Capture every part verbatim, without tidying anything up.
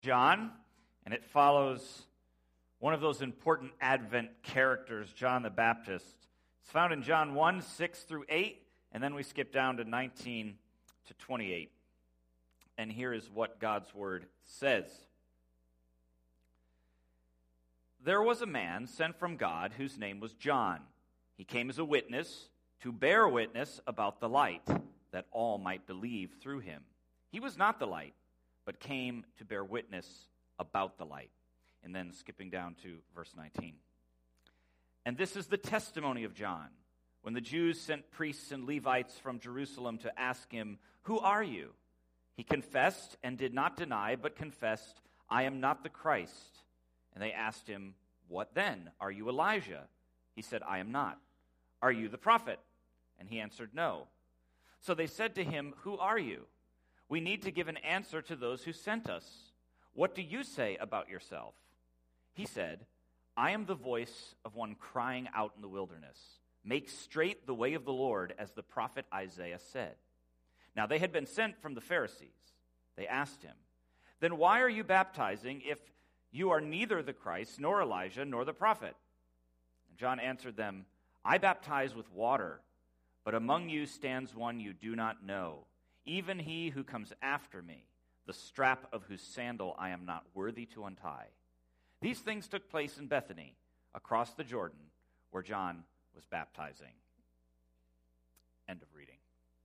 John, and it follows one of those important Advent characters, John the Baptist. It's found in John one, six through eight, and then we skip down to nineteen to twenty-eight. And here is what God's word says. There was a man sent from God whose name was John. He came as a witness to bear witness about the light, that all might believe through him. He was not the light, but came to bear witness about the light. And then skipping down to verse nineteen. And this is the testimony of John, when the Jews sent priests and Levites from Jerusalem to ask him, "Who are you?" He confessed and did not deny, but confessed, "I am not the Christ." And they asked him, "What then? Are you Elijah?" He said, "I am not." "Are you the prophet?" And he answered, "No." So they said to him, "Who are you? We need to give an answer to those who sent us. What do you say about yourself?" He said, "I am the voice of one crying out in the wilderness. Make straight the way of the Lord, as the prophet Isaiah said." Now they had been sent from the Pharisees. They asked him, "Then why are you baptizing if you are neither the Christ, nor Elijah, nor the prophet?" And John answered them, "I baptize with water, but among you stands one you do not know, even he who comes after me, the strap of whose sandal I am not worthy to untie." These things took place in Bethany, across the Jordan, where John was baptizing. End of reading.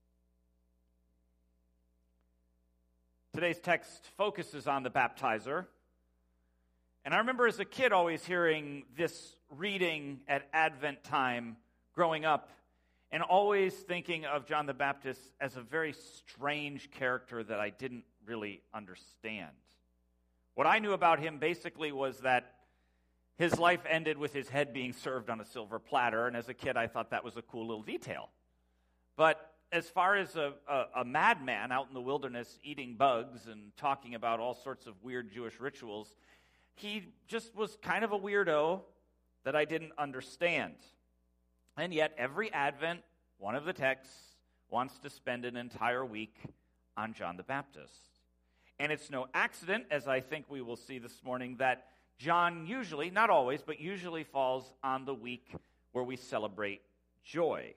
Today's text focuses on the baptizer. And I remember as a kid always hearing this reading at Advent time growing up, and always thinking of John the Baptist as a very strange character that I didn't really understand. What I knew about him basically was that his life ended with his head being served on a silver platter, and as a kid I thought that was a cool little detail. But as far as a, a, a madman out in the wilderness eating bugs and talking about all sorts of weird Jewish rituals, he just was kind of a weirdo that I didn't understand. And yet every Advent, one of the texts wants to spend an entire week on John the Baptist. And it's no accident, as I think we will see this morning, that John usually, not always, but usually falls on the week where we celebrate joy.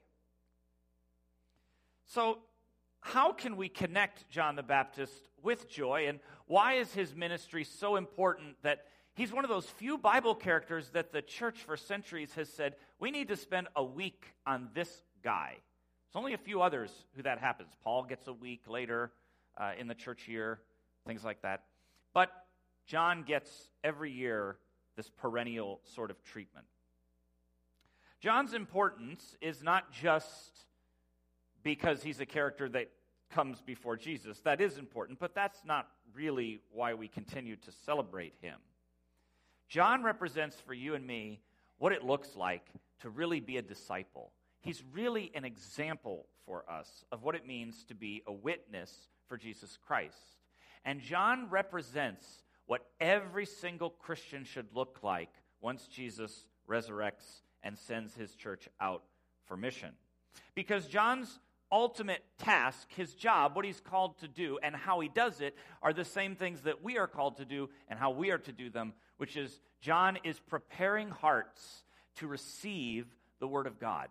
So, how can we connect John the Baptist with joy, and why is his ministry so important that he's one of those few Bible characters that the church for centuries has said, we need to spend a week on this guy? There's only a few others who that happens. Paul gets a week later uh, in the church year, things like that. But John gets every year this perennial sort of treatment. John's importance is not just because he's a character that comes before Jesus. That is important, but that's not really why we continue to celebrate him. John represents for you and me what it looks like to really be a disciple. He's really an example for us of what it means to be a witness for Jesus Christ. And John represents what every single Christian should look like once Jesus resurrects and sends his church out for mission. Because John's ultimate task, his job, what he's called to do, and how he does it are the same things that we are called to do and how we are to do them, which is John is preparing hearts to receive the Word of God.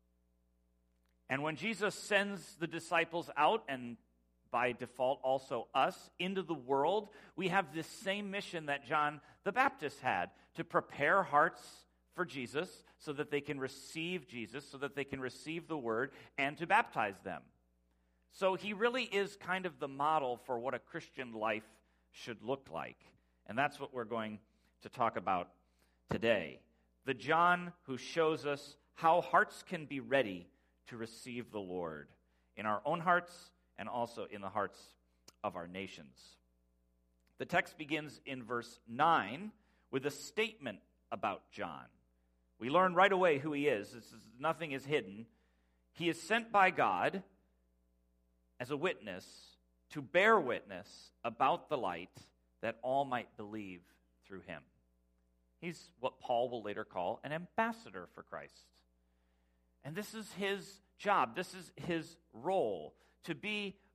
And when Jesus sends the disciples out, and by default also us, into the world, we have this same mission that John the Baptist had, to prepare hearts for Jesus so that they can receive Jesus, so that they can receive the Word, and to baptize them. So he really is kind of the model for what a Christian life should look like. And that's what we're going to talk about today. The John who shows us how hearts can be ready to receive the Lord in our own hearts and also in the hearts of our nations. The text begins in verse nine with a statement about John. We learn right away who he is. This is nothing is hidden. He is sent by God as a witness to bear witness about the light, that all might believe through him. He's what Paul will later call an ambassador for Christ. And this is his job. This is his role, to be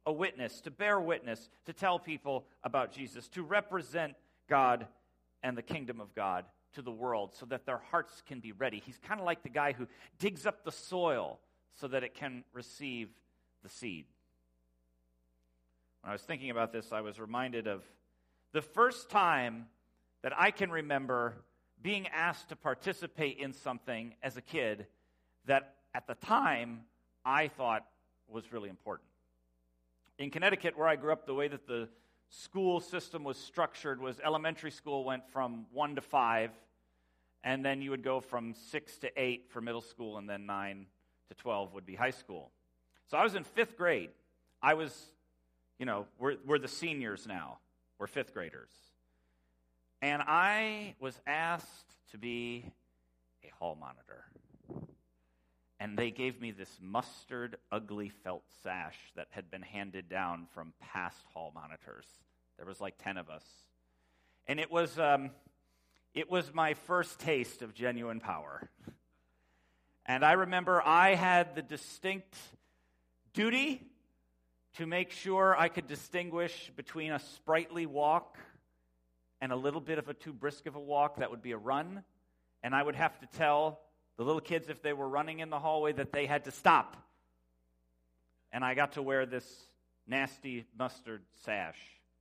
a witness, to bear witness, to tell people about Jesus, to represent God and the kingdom of God to the world so that their hearts can be ready. He's kind of like the guy who digs up the soil so that it can receive the seed. When I was thinking about this, I was reminded of the first time that I can remember being asked to participate in something as a kid that at the time I thought was really important. In Connecticut, where I grew up, the way that the school system was structured was elementary school went from one to five, and then you would go from six to eight for middle school, and then nine to twelve would be high school. So I was in fifth grade. I was, you know, we're, we're the seniors now. We're fifth graders. And I was asked to be a hall monitor. And they gave me this mustard, ugly felt sash that had been handed down from past hall monitors. There was like ten of us. And it was um, it was my first taste of genuine power. And I remember I had the distinct duty to make sure I could distinguish between a sprightly walk and a little bit of a too brisk of a walk that would be a run. And I would have to tell the little kids, if they were running in the hallway, that they had to stop. And I got to wear this nasty mustard sash.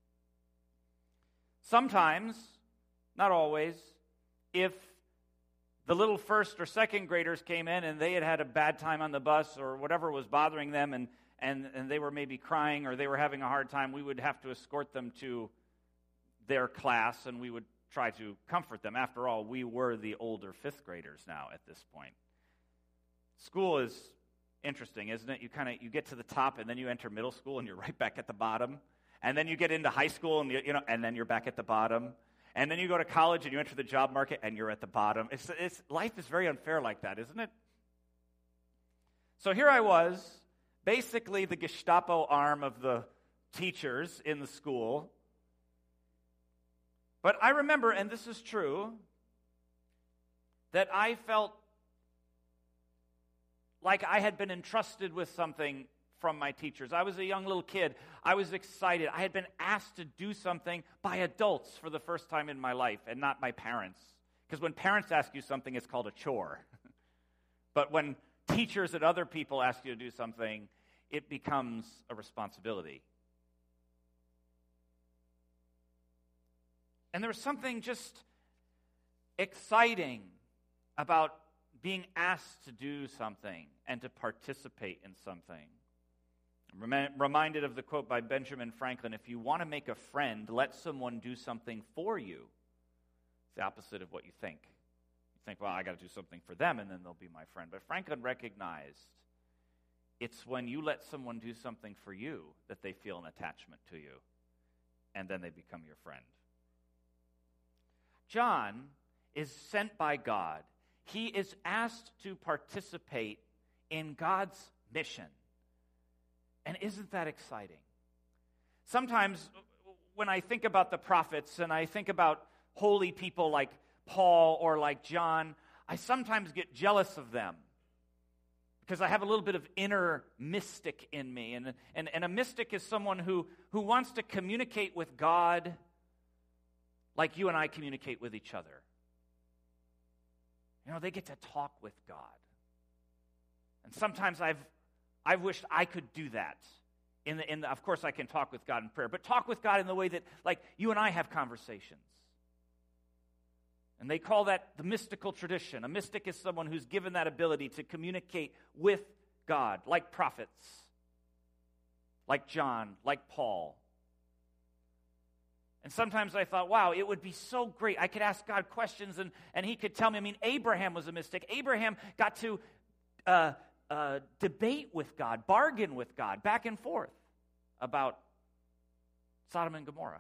Sometimes, not always, if the little first or second graders came in and they had had a bad time on the bus or whatever was bothering them and, and, and they were maybe crying or they were having a hard time, we would have to escort them to their class and we would try to comfort them. After all, we were the older fifth graders now at this point. School is interesting, isn't it? You kind of you get to the top and then you enter middle school and you're right back at the bottom. And then you get into high school and you, you know and then you're back at the bottom. And then you go to college and you enter the job market and you're at the bottom. It's, it's life is very unfair like that, isn't it? So here I was, basically the Gestapo arm of the teachers in the school. But I remember, and this is true, that I felt like I had been entrusted with something from my teachers. I was a young little kid. I was excited. I had been asked to do something by adults for the first time in my life, and not my parents. Because when parents ask you something, it's called a chore. But when teachers and other people ask you to do something, it becomes a responsibility. And there was something just exciting about being asked to do something and to participate in something. I'm rem- reminded of the quote by Benjamin Franklin, if you want to make a friend, let someone do something for you. It's the opposite of what you think. You think, well, I got to do something for them and then they'll be my friend. But Franklin recognized it's when you let someone do something for you that they feel an attachment to you, and then they become your friend. John is sent by God. He is asked to participate in God's mission. And isn't that exciting? Sometimes when I think about the prophets and I think about holy people like Paul or like John, I sometimes get jealous of them because I have a little bit of inner mystic in me. And, and, and a mystic is someone who, who wants to communicate with God like you and I communicate with each other. You know, they get to talk with God. And sometimes I've I've wished I could do that. In the, in the, of course, I can talk with God in prayer, but talk with God in the way that, like, you and I have conversations. And they call that the mystical tradition. A mystic is someone who's given that ability to communicate with God, like prophets, like John, like Paul. And sometimes I thought, wow, it would be so great. I could ask God questions and, and he could tell me. I mean, Abraham was a mystic. Abraham got to uh, uh, debate with God, bargain with God, back and forth about Sodom and Gomorrah.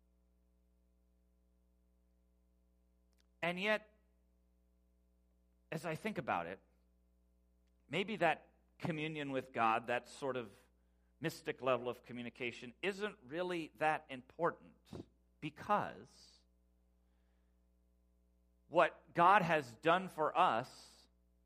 And yet, as I think about it, maybe that communion with God, that sort of mystic level of communication, isn't really that important. Because what God has done for us,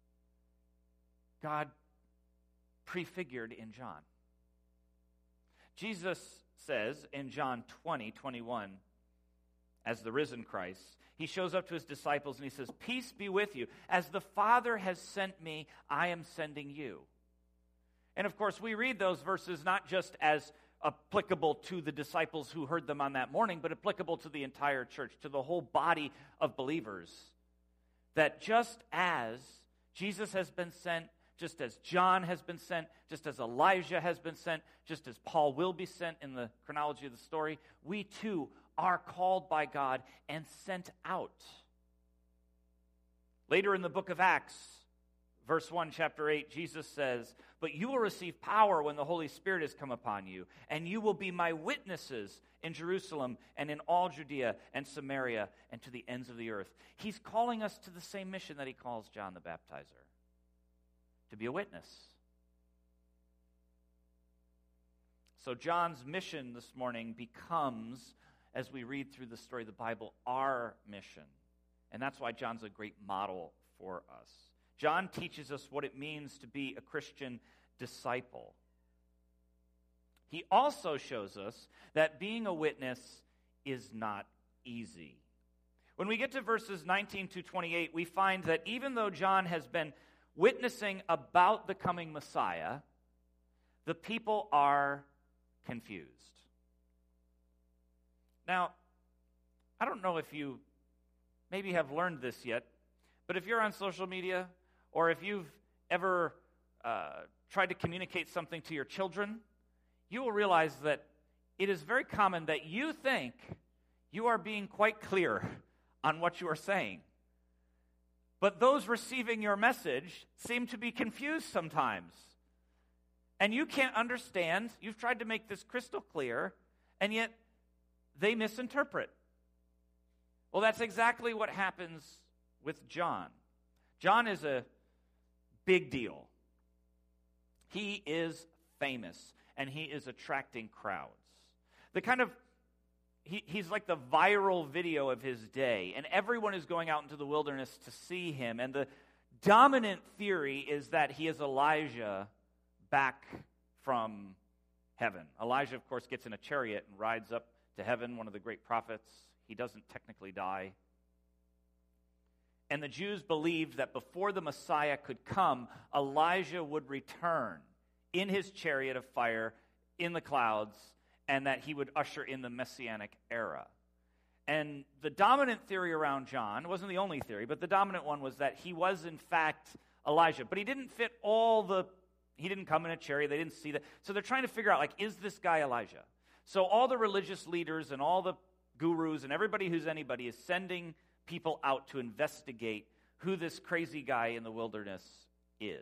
God prefigured in John. Jesus says in John twenty, twenty-one, as the risen Christ, he shows up to his disciples and he says, "Peace be with you. As the Father has sent me, I am sending you." And of course, we read those verses not just as applicable to the disciples who heard them on that morning, but applicable to the entire church, to the whole body of believers. That just as Jesus has been sent, just as John has been sent, just as Elijah has been sent, just as Paul will be sent in the chronology of the story, we too are called by God and sent out. Later in the book of Acts, verse one, chapter eight, Jesus says, "But you will receive power when the Holy Spirit has come upon you, and you will be my witnesses in Jerusalem and in all Judea and Samaria and to the ends of the earth." He's calling us to the same mission that he calls John the Baptizer, to be a witness. So John's mission this morning becomes, as we read through the story of the Bible, our mission. And that's why John's a great model for us. John teaches us what it means to be a Christian disciple. He also shows us that being a witness is not easy. When we get to verses nineteen to twenty-eight, we find that even though John has been witnessing about the coming Messiah, the people are confused. Now, I don't know if you maybe have learned this yet, but if you're on social media, or if you've ever uh, tried to communicate something to your children, you will realize that it is very common that you think you are being quite clear on what you are saying. But those receiving your message seem to be confused sometimes. And you can't understand. You've tried to make this crystal clear, and yet they misinterpret. Well, that's exactly what happens with John. John is a big deal. He is famous, and he is attracting crowds. The kind of, he, he's like the viral video of his day, and everyone is going out into the wilderness to see him. And the dominant theory is that he is Elijah back from heaven. Elijah, of course, gets in a chariot and rides up to heaven, one of the great prophets. He doesn't technically die. And the Jews believed that before the Messiah could come, Elijah would return in his chariot of fire in the clouds, and that he would usher in the Messianic era. And the dominant theory around John, it wasn't the only theory, but the dominant one was that he was in fact Elijah. But he didn't fit all the, he didn't come in a chariot, they didn't see that. So they're trying to figure out, like, is this guy Elijah? So all the religious leaders and all the gurus and everybody who's anybody is sending people out to investigate who this crazy guy in the wilderness is.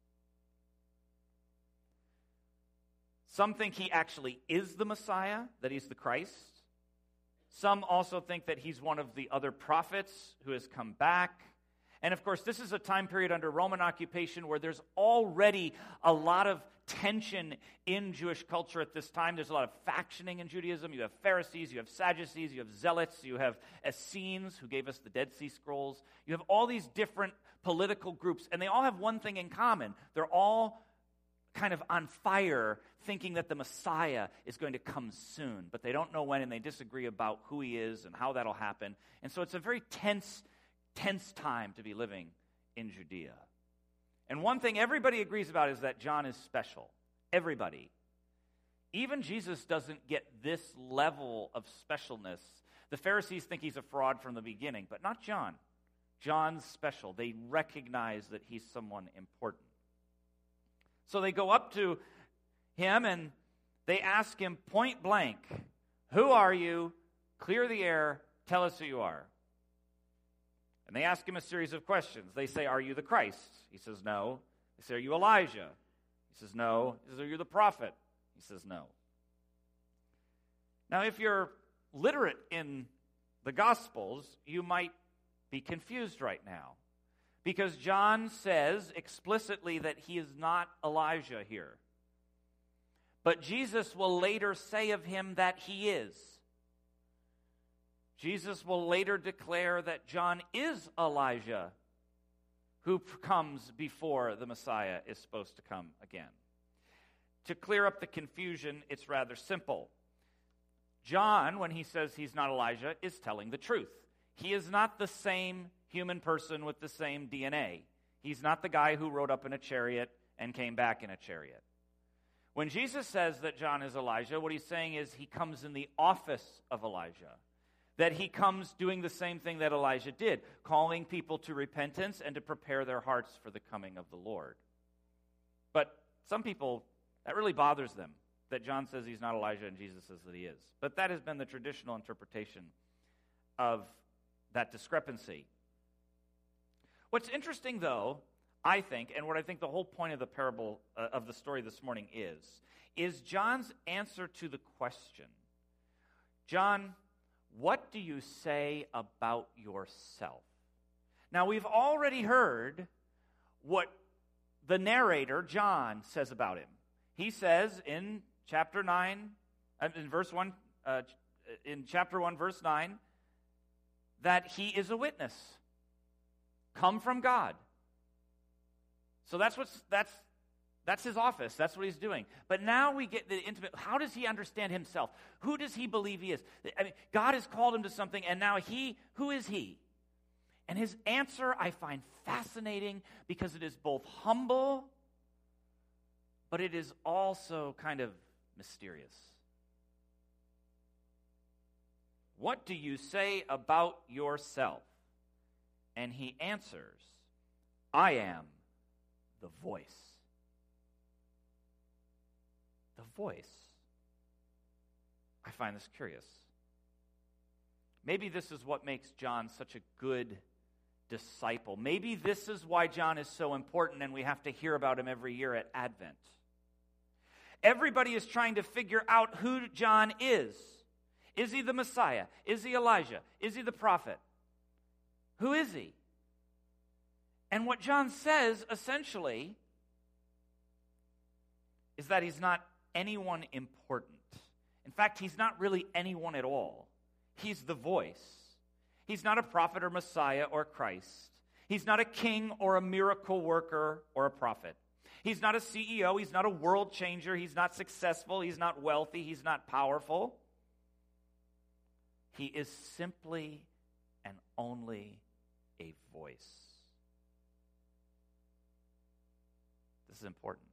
Some think he actually is the Messiah, that he's the Christ. Some also think that he's one of the other prophets who has come back. And of course, this is a time period under Roman occupation where there's already a lot of tension in Jewish culture at this time. There's a lot of factioning in Judaism. You have Pharisees, you have Sadducees, you have Zealots, you have Essenes, who gave us the Dead Sea Scrolls. You have all these different political groups, and they all have one thing in common. They're all kind of on fire, thinking that the Messiah is going to come soon, but they don't know when, and they disagree about who he is and how that'll happen. And so it's a very tense, tense time to be living in Judea. And one thing everybody agrees about is that John is special. Everybody. Even Jesus doesn't get this level of specialness. The Pharisees think he's a fraud from the beginning, but not John. John's special. They recognize that he's someone important. So they go up to him and they ask him point blank, "Who are you? Clear the air. Tell us who you are." And they ask him a series of questions. They say, "Are you the Christ?" He says, "No." They say, "Are you Elijah?" He says, "No." He says, "Are you the prophet?" He says, "No." Now, if you're literate in the Gospels, you might be confused right now, because John says explicitly that he is not Elijah here. But Jesus will later say of him that he is. Jesus will later declare that John is Elijah, who comes before the Messiah is supposed to come again. To clear up the confusion, it's rather simple. John, when he says he's not Elijah, is telling the truth. He is not the same human person with the same D N A. He's not the guy who rode up in a chariot and came back in a chariot. When Jesus says that John is Elijah, what he's saying is he comes in the office of Elijah. That he comes doing the same thing that Elijah did, calling people to repentance and to prepare their hearts for the coming of the Lord. But some people, that really bothers them, that John says he's not Elijah and Jesus says that he is. But that has been the traditional interpretation of that discrepancy. What's interesting, though, I think, and what I think the whole point of the parable uh, of the story this morning is, is John's answer to the question, John, what do you say about yourself? Now, we've already heard what the narrator, John, says about him. He says in chapter nine, in verse one, uh, in chapter one, verse nine, that he is a witness, come from God. So that's what's that's that's his office. That's what he's doing. But now we get the intimate. How does he understand himself? Who does he believe he is? I mean, God has called him to something, and now he. Who is he? And his answer I find fascinating because it is both humble, but it is also kind of mysterious. What do you say about yourself? And he answers, I am the voice. The voice. I find this curious. Maybe this is what makes John such a good disciple. Maybe this is why John is so important and we have to hear about him every year at Advent. Everybody is trying to figure out who John is. Is he the Messiah? Is he Elijah? Is he the prophet? Who is he? And what John says, essentially, is that he's not anyone important. In fact, he's not really anyone at all. He's the voice. He's not a prophet or Messiah or Christ. He's not a king or a miracle worker or a prophet. He's not a C E O. He's not a world changer. He's not successful. He's not wealthy. He's not powerful. He is simply and only a voice. This is important.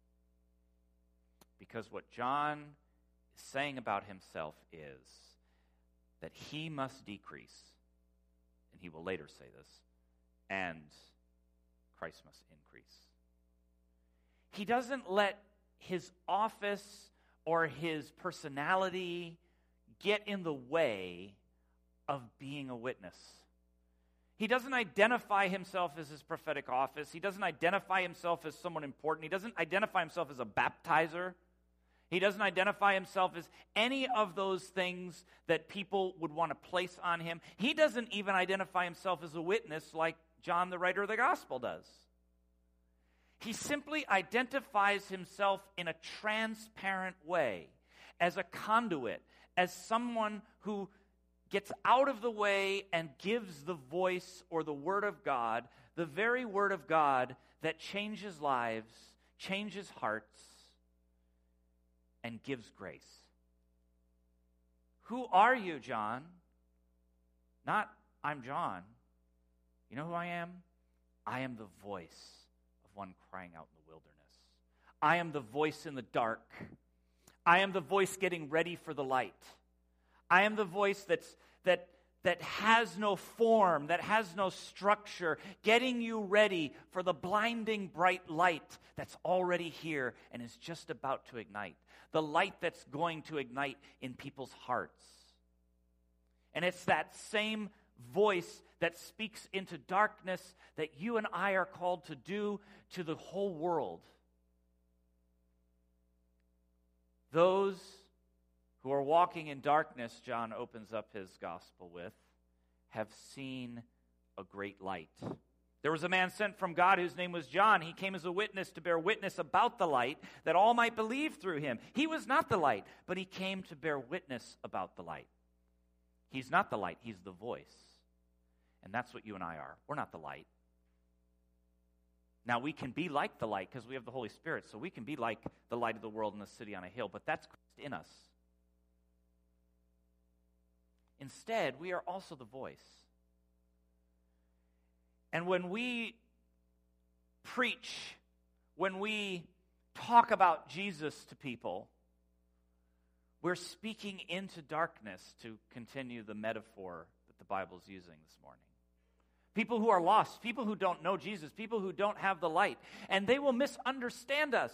Because what John is saying about himself is that he must decrease, and he will later say this, and Christ must increase. He doesn't let his office or his personality get in the way of being a witness. He doesn't identify himself as his prophetic office. He doesn't identify himself as someone important. He doesn't identify himself as a baptizer. He doesn't identify himself as any of those things that people would want to place on him. He doesn't even identify himself as a witness like John, the writer of the gospel, does. He simply identifies himself in a transparent way, as a conduit, as someone who gets out of the way and gives the voice or the word of God, the very word of God that changes lives, changes hearts, and gives grace. Who are you, John? Not, I'm John. You know who I am? I am the voice of one crying out in the wilderness. I am the voice in the dark. I am the voice getting ready for the light. I am the voice that's that that has no form, that has no structure, getting you ready for the blinding bright light that's already here and is just about to ignite. The light that's going to ignite in people's hearts. And it's that same voice that speaks into darkness that you and I are called to do to the whole world. Those who are walking in darkness, John opens up his gospel with, have seen a great light. There was a man sent from God whose name was John. He came as a witness to bear witness about the light, that all might believe through him. He was not the light, but he came to bear witness about the light. He's not the light, he's the voice. And that's what you and I are. We're not the light. Now, we can be like the light because we have the Holy Spirit, so we can be like the light of the world in the city on a hill, but that's Christ in us. Instead, we are also the voice. And when we preach, when we talk about Jesus to people, we're speaking into darkness, to continue the metaphor that the Bible's using this morning. People who are lost, people who don't know Jesus, people who don't have the light, and they will misunderstand us.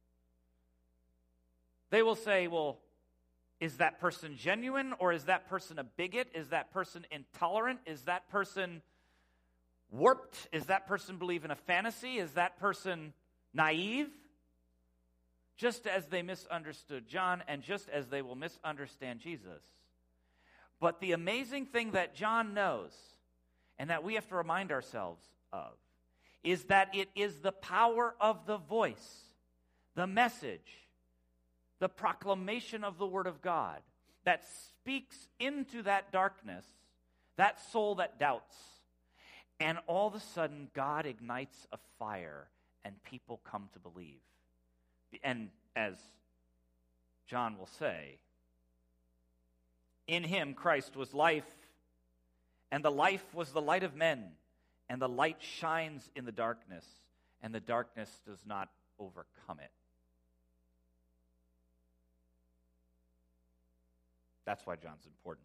They will say, well, is that person genuine, or is that person a bigot? Is that person intolerant? Is that person warped? Is that person believe in a fantasy? Is that person naive? Just as they misunderstood John, and just as they will misunderstand Jesus. But the amazing thing that John knows, and that we have to remind ourselves of, is that it is the power of the voice, the message, the proclamation of the Word of God that speaks into that darkness, that soul that doubts. And all of a sudden, God ignites a fire and people come to believe. And as John will say, in him Christ was life, and the life was the light of men, and the light shines in the darkness, and the darkness does not overcome it. That's why John's important.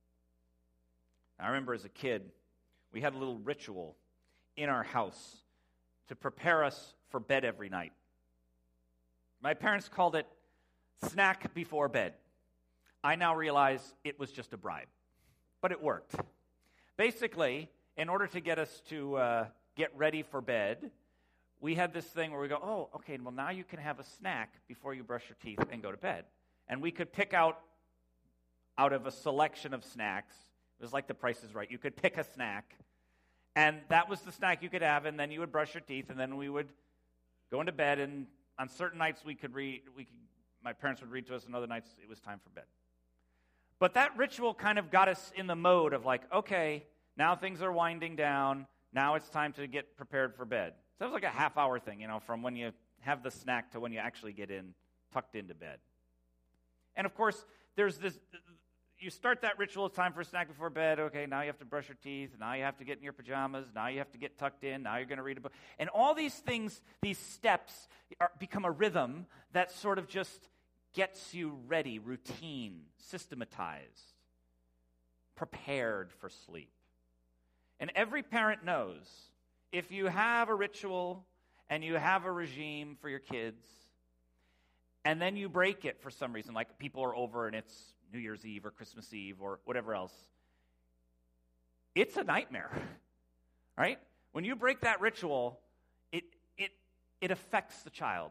I remember as a kid, we had a little ritual in our house to prepare us for bed every night. My parents called it snack before bed. I now realize it was just a bribe, but it worked. Basically, in order to get us to uh, get ready for bed, we had this thing where we go, oh, okay, well, now you can have a snack before you brush your teeth and go to bed. And we could pick out, out of a selection of snacks. It was like The Price is Right. You could pick a snack, and that was the snack you could have, and then you would brush your teeth, and then we would go into bed, and on certain nights we could read, we could, my parents would read to us, and other nights it was time for bed. But that ritual kind of got us in the mode of like, okay, now things are winding down. Now it's time to get prepared for bed. So it was like a half-hour thing, you know, from when you have the snack to when you actually get in, tucked into bed. And of course, there's this, you start that ritual, it's time for a snack before bed. Okay, now you have to brush your teeth. Now you have to get in your pajamas. Now you have to get tucked in. Now you're going to read a book. And all these things, these steps, are, become a rhythm that sort of just gets you ready, routine, systematized, prepared for sleep. And every parent knows if you have a ritual and you have a regime for your kids, and then you break it for some reason, like people are over and it's New Year's Eve or Christmas Eve or whatever else, it's a nightmare, right? When you break that ritual, it it it affects the child.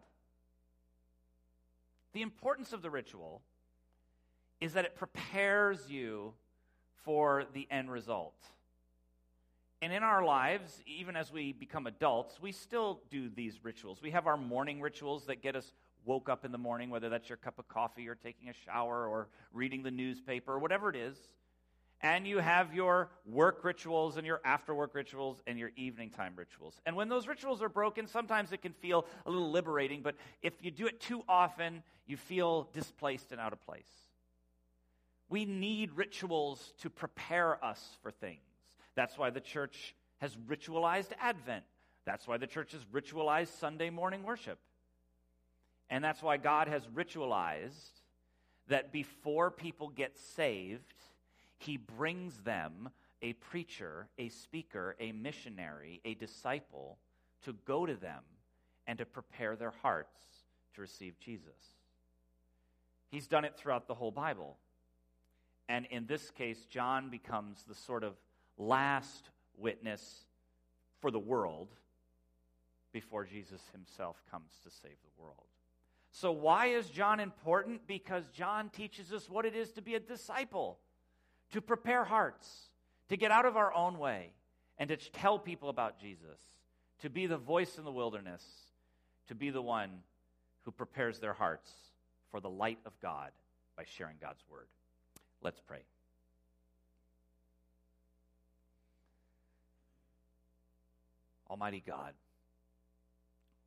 The importance of the ritual is that it prepares you for the end result. And in our lives, even as we become adults, we still do these rituals. We have our morning rituals that get us woke up in the morning, whether that's your cup of coffee or taking a shower or reading the newspaper or whatever it is. And you have your work rituals and your after-work rituals and your evening time rituals. And when those rituals are broken, sometimes it can feel a little liberating, but if you do it too often, you feel displaced and out of place. We need rituals to prepare us for things. That's why the church has ritualized Advent. That's why the church has ritualized Sunday morning worship. And that's why God has ritualized that before people get saved, He brings them a preacher, a speaker, a missionary, a disciple to go to them and to prepare their hearts to receive Jesus. He's done it throughout the whole Bible. And in this case, John becomes the sort of last witness for the world before Jesus himself comes to save the world. So why is John important? Because John teaches us what it is to be a disciple, to prepare hearts, to get out of our own way, and to tell people about Jesus, to be the voice in the wilderness, to be the one who prepares their hearts for the light of God by sharing God's word. Let's pray. Almighty God,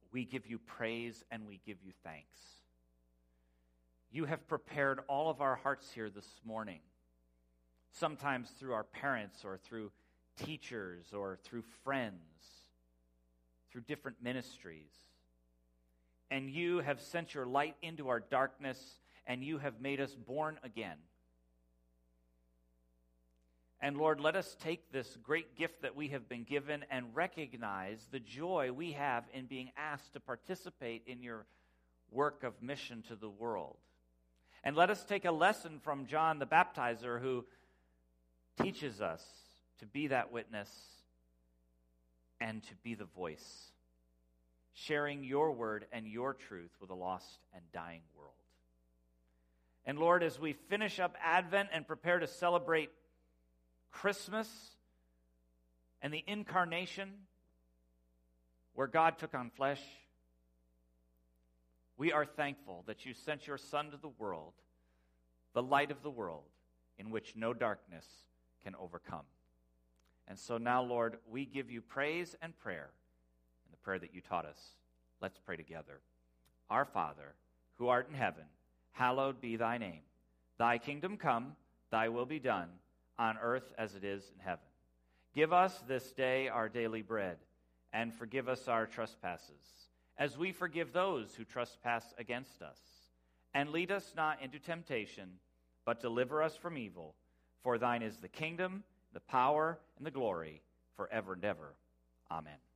we give you praise and we give you thanks. You have prepared all of our hearts here this morning, sometimes through our parents or through teachers or through friends, through different ministries. And you have sent your light into our darkness, and you have made us born again. And Lord, let us take this great gift that we have been given and recognize the joy we have in being asked to participate in your work of mission to the world. And let us take a lesson from John the Baptizer, who teaches us to be that witness and to be the voice, sharing your word and your truth with a lost and dying world. And Lord, as we finish up Advent and prepare to celebrate Christmas and the incarnation, where God took on flesh, we are thankful that you sent your Son to the world, the light of the world, in which no darkness can overcome. And so now, Lord, we give you praise and prayer in the prayer that you taught us. Let's pray together. Our Father, who art in heaven, hallowed be thy name. Thy kingdom come, thy will be done, on earth as it is in heaven. Give us this day our daily bread, and forgive us our trespasses, as we forgive those who trespass against us. And lead us not into temptation, but deliver us from evil. For thine is the kingdom, the power, and the glory, forever and ever. Amen.